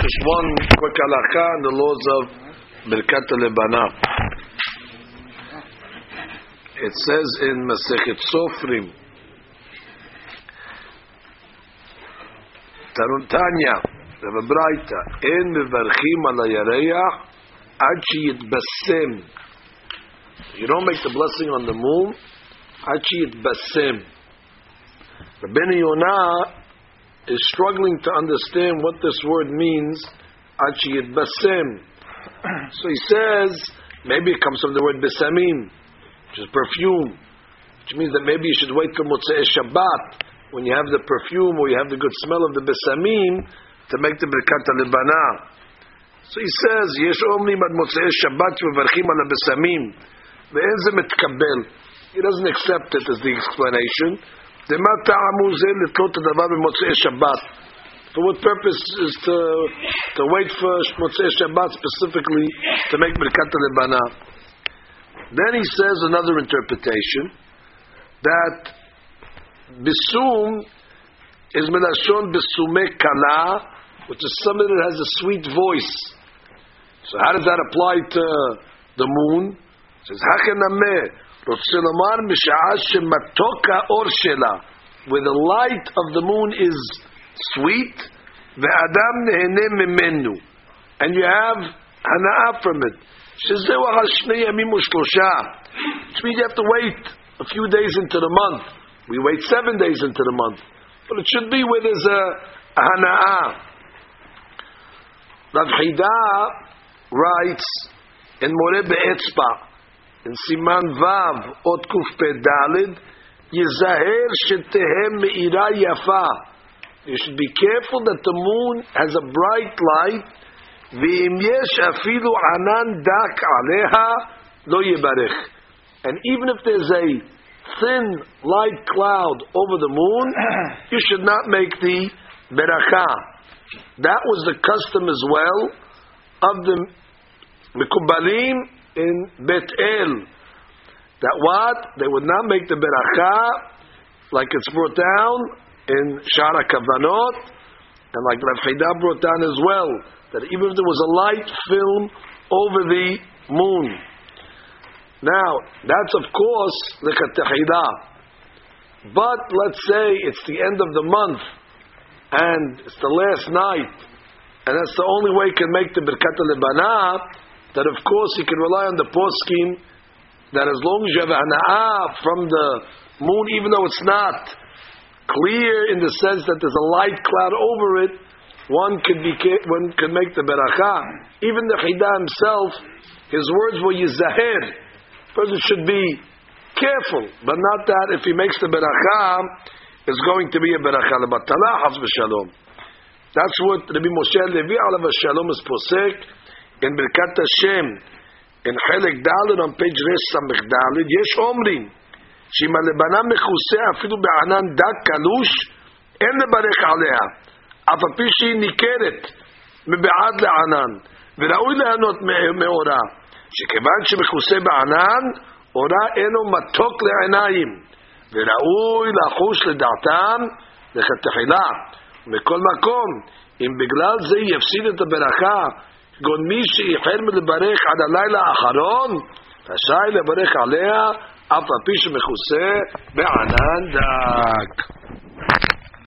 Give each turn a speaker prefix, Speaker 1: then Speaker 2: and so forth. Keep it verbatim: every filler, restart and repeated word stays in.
Speaker 1: Just one quick halakha on the laws of Birkat Lebana. It says in Masechet Sofrim, Taruntanya, Rav Braita, En mevarchim ala yareach ad sheyitbasem. You don't make the blessing on the moon ad sheyitbasem. Rabbeinu Yonah is struggling to understand what this word means, ad sheyitbasem. So he says, maybe it comes from the word besamim, which is perfume, which means that maybe you should wait till Motzei Shabbat, when you have the perfume or you have the good smell of the besamim, to make the Birkat Lebana. So he says, Yesh omnim ad Motzei Shabbat mevarchim ala besamim, ve'en ze mitkabel. He doesn't accept it as the explanation. Dema ta'amu zeh litlot hadavar b'motzei Shabbat. For what purpose is to to wait for Motzei Shabbat specifically to make Birkat Lebana? Then he says another interpretation, that Bisum is Melashon Bisume Kala, which is somebody that has a sweet voice. So how does that apply to the moon? It says, Hachenameh, Rotzelamar Misha'ah Shematoka Or Shela, where the light of the moon is sweet, Ve'adam Nehene Mimenu, and you have Hana'ah from it. Which means you have to wait a few days into the month. We wait seven days into the month. But it should be where there's a, a hana'ah. Rav Chida writes in Moreh Be'etzba, in Siman Vav, Ot Kuf Pedalid, Yizaher Shetehem Me'ira Yafa. You should be careful that the moon has a bright light. V'im yesh afilu anan dak aleha lo yibarech. And even if there's a thin light cloud over the moon, you should not make the beracha. That was the custom as well of the Mekubalim in Bet El. That what? They would not make the beracha like it's brought down in Shara Kavanot, and like Rav Chida brought down as well, that even if there was a light film over the moon. Now, that's of course Likat Tehida. But let's say it's the end of the month, and it's the last night, and that's the only way you can make the Birkat Lebana, that of course you can rely on the poskim, that as long as you have a hana'ah from the moon, even though it's not clear in the sense that there's a light cloud over it, one could be one could make the beracha. Even the Chida himself, his words were yizaher. Person should be careful, but not that if he makes the beracha, it's going to be a beracha lebatala haz v'shalom. That's what Rabbi Moshe Levi alav shalom is posek in Birkat Hashem in Chelek Daled on page Resh Samech Daled. Yesh omrim shima lebana mechuseh afilu be'anan dak kalush en lebarech aleha. אף על פי שהיא ניכרת מבעד לענן, וראוי ליהנות מאורה, שכיוון שמכוסה בענן, אורה אינו מתוק לעיניים, וראוי לחוש לדעתם לכתחילה. מכל מקום, אם בגלל זה יפסיד את הברכה, כגון מי שאיחר מלברך עד הלילה האחרון, רשאי לברך עליה, אף על פי שמכוסה בענן דק.